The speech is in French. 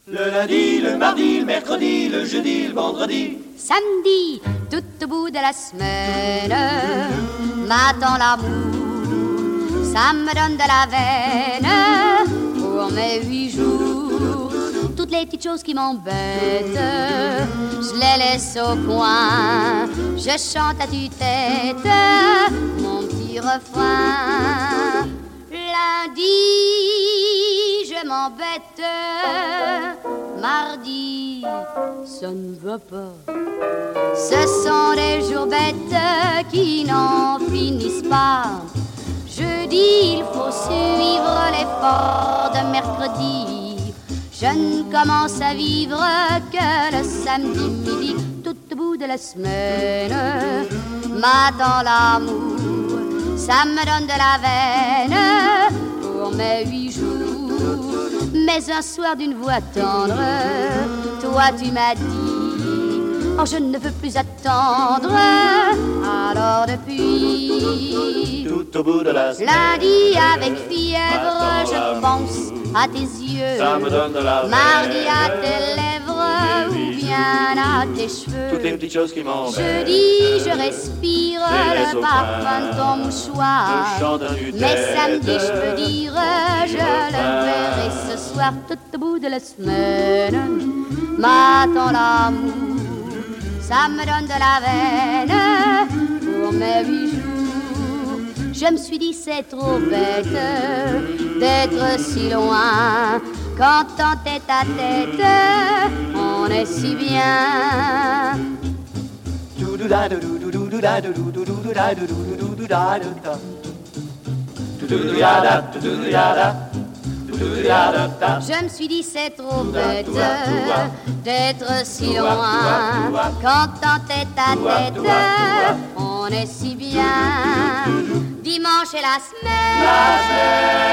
Le lundi, le mardi, le mercredi, le jeudi, le vendredi. Samedi, tout au bout de la semaine, m'attend l'amour, ça me donne de la veine pour mes 8 jours. Toutes les petites choses qui m'embêtent, je les laisse au coin. Je chante à tue-tête mon petit refrain. Lundi, je m'embête. Mardi, ça ne va pas. Ce sont des jours bêtes qui n'en finissent pas. Jeudi, il faut suivre l'effort de mercredi. Je ne commence à vivre que le samedi midi. Tout au bout de la semaine m'attend l'amour, ça me donne de la veine pour mes 8 jours. Mais un soir d'une voix tendre, toi tu m'as dit: oh, je ne veux plus attendre. Alors depuis Tout au bout de la semaine, lundi avec fièvre, je pense à tes yeux. ça me donne de la Mardi veine. à tes lèvres ou bien à tes cheveux. Toutes les petites choses qui m'embêtent. Jeudi, je respire laisse le au parfum de ton mouchoir. Je chante à tue-tête Mais samedi, je peux dire, je le refrain. verrai ce soir. Tout au bout de la semaine m'attend l'amour, ça me donne de la veine pour mes 8 jours. Je me suis dit c'est trop bête d'être si loin. Quand en tête à tête on est si bien. Je me suis dit c'est trop bête d'être si loin. Quand en tête à tête on est si bien. Dimanche et la semaine